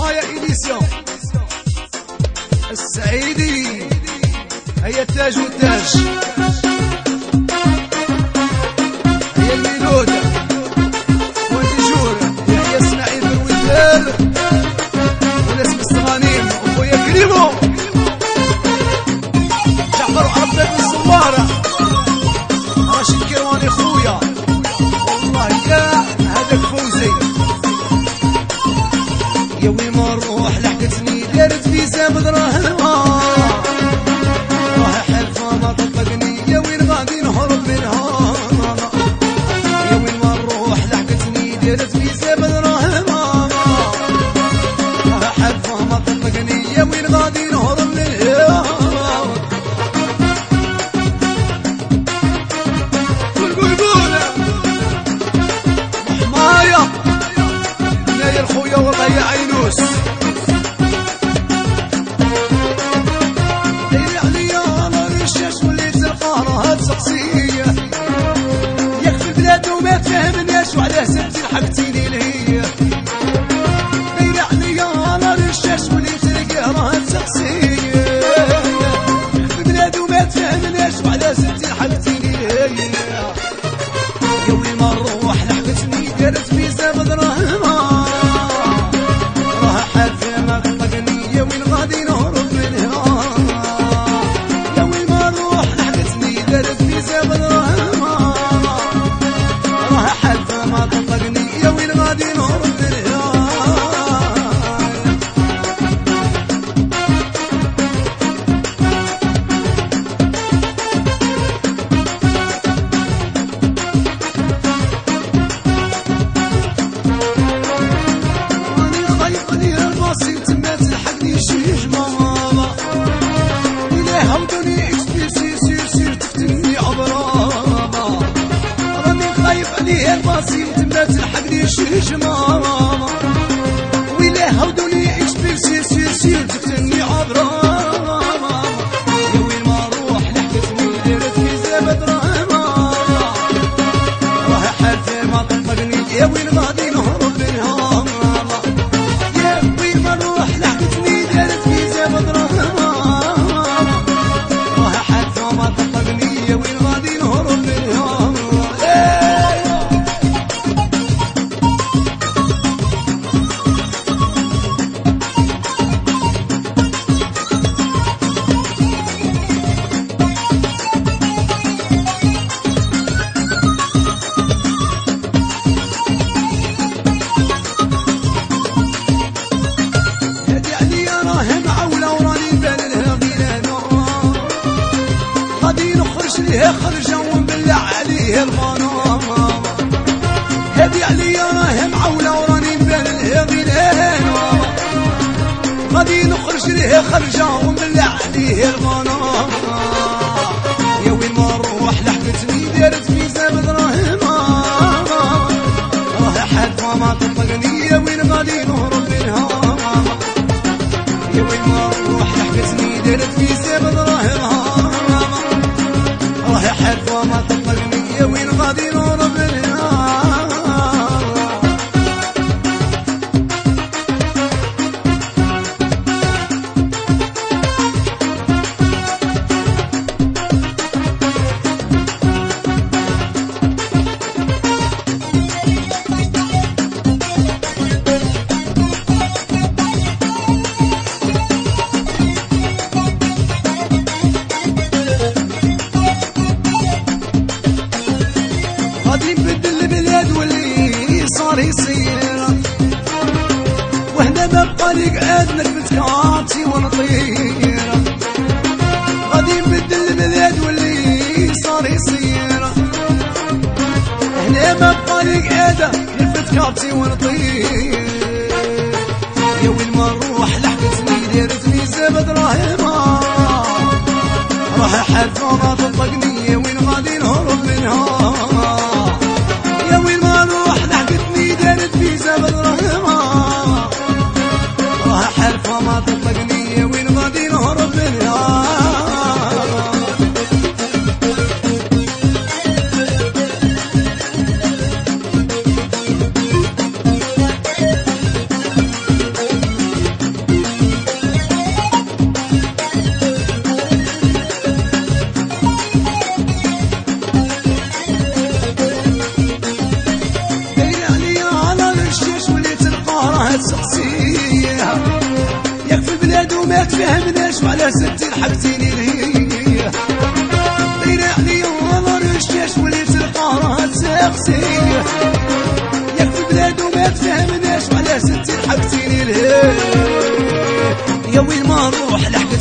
حماية إديسيون السعيدي هيا التاج والتاج هيا الميلودة وديجور يحيى اسماعيل بالودار وناس بالصغانيم وخويا كريمو جعفر وعرب بن الصوارة راشد كيرواني خويا والله يا هذاك فوزي يا وين ما نروح لحقتني دارت فيزا بدراهمها راه حلفة ما تطلقني يا وين غادي نهرب منها يا وين ما نروح لحقتني دارت فيزا بدراهمها راه حلفة ما تطلقني يا وين غادي نهرب منها حماية ناير خويا والله يا عينوس داير عليا انا رشاش وليت القهرة سقسية ياك في البلاد وما تفهمناش وعلاه سبتي لحقتيني لهي داير عليا انا رشاش وليت القهرة سقسية في البلاد وما تفهمناش وعلاه سبتي لحقتيني لهي يا وين ما نروح لحقتني دارت فيزا بدراهمها راه حالفة ما تطلقني يا وين غادي نهرب منها يا وين ما نروح لحقتني دارت فيزا بدراهمها راه حالفة ما تطلقني يا وين غادي نهرب منها الباصي تما تلحقني شي ماما ويلا هودوني اكسبير سير تفتني عبرا يا وين ما نروح لحقتني دارت فيزا بدراهمها راه حالفة ما تطلقني يا وين غادي نهرب منها يا وين ما نروح لحقتني دارت فيزا بدراهمها راه حالفة ما تطلقني يا وين غادي نهرب منها ليه خرجة ونبلع عليه الغنم هادي عليا راه معولة وراني نبان لها غيلان غادي نخرج ليه خرجة ونبلع عليه الغنم يا وين ما نروح لحقتني دارت فيزا بدراهمها راه حالفة ما تطلقني يا وين غادي نهرب منها يا وين ما نروح لحقتني دارت فيزا بدراهمها راه حالفة ما تطلقني يا وين غادي نهرب منها غادي نبدل البلاد واللي صار يصير وهنا ما بقى لي قعاد نرفد كارتي ونطير غادي نبدل البلاد واللي صار يصير هنا ما بقى لي قعاد نرفد كارتي ونطير يا وين ما نروح لحقتني دارت فيزا بدراهمها راه حالفة ما تطلقني يا وين غادي نهرب منها يا وين ما نروح لحقتني دارت فيزا بدراهمها راه حالفة ما تطلقني يا وين غادي نهرب منها وعلى ستي لحقتيني لهيه دايرة عليا والله الرشاش وليت القهرة تسقسيه ياك في بلاد وما تفهمناش وعلى ستي لحقتيني لهيه يا وين ما نروح لحق